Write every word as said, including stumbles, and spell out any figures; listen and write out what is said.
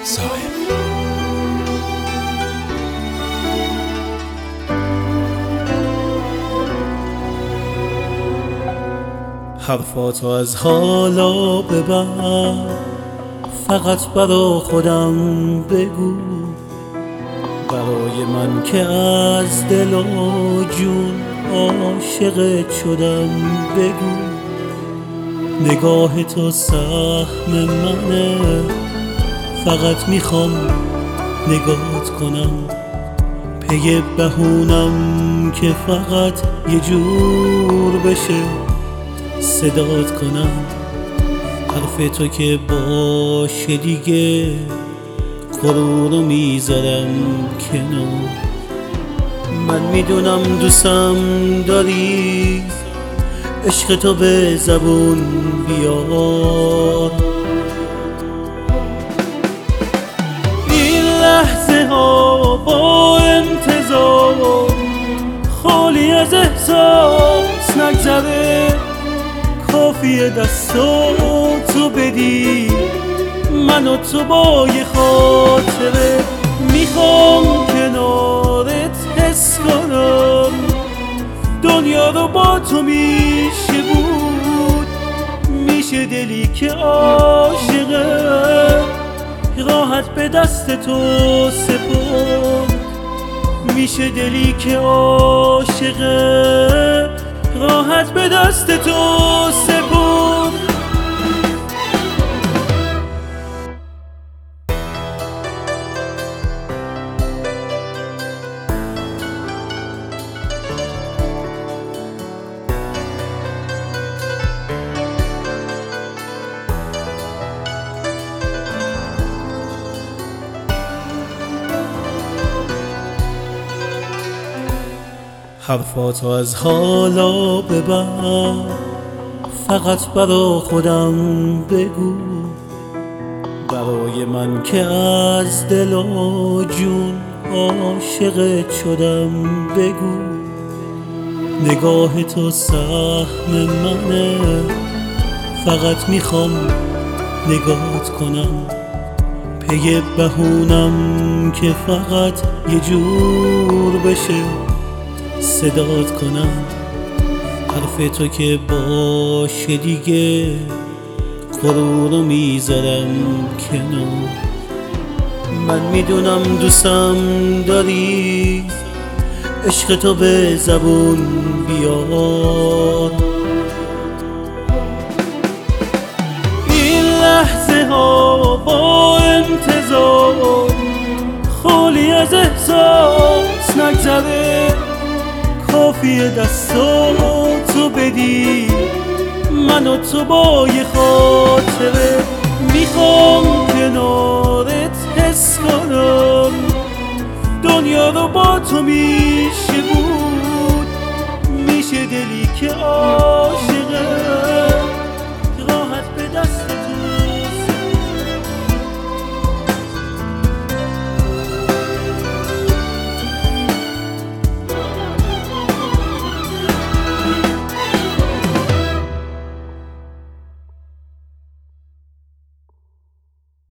صاحب. حرفاتو از حالا ببر، فقط برا خودم بگو، برای من که از دل و جون عاشقت شدم بگو. نگاه تو سهم منه، فقط میخوام نگات کنم، پی بهونم که فقط یه جور بشه صدات کنم. حرف تو که باشه دیگه غرورو میذارم کنار. من میدونم دوستم داری، عشق تو به زبون بیار. این لحظه ها با انتظار خالی از احساس نگذره، کافیه دستاتو بدی من و تو با یه خاطره. میخوام کنارت حس کنم دنیا رو با تو میشه بود. میشه دلی که عاشقه راحت به دست تو سپرد. میشه دلی که عاشقه راحت به دست تو سپرد. حرفاتو از حالا ببر، فقط برا خودم بگو، برای من که از دل و جون عاشقت شدم بگو. نگاه تو سهم منه، فقط میخوام نگات کنم، پی بهونم که فقط یه جور بشه صدات کنم. حرف تو که باشه دیگه غرورو میذارم کنار. من میدونم دوستم داری، عشق تو به زبون بیار. این لحظه ها با انتظار خالی از احساس نگذره، کافیه دستاتو بدی من و تو با یه خاطره. میخوام کنارت حس کنم دنیا رو با تو میشه بود. میشه دلی که عاشقه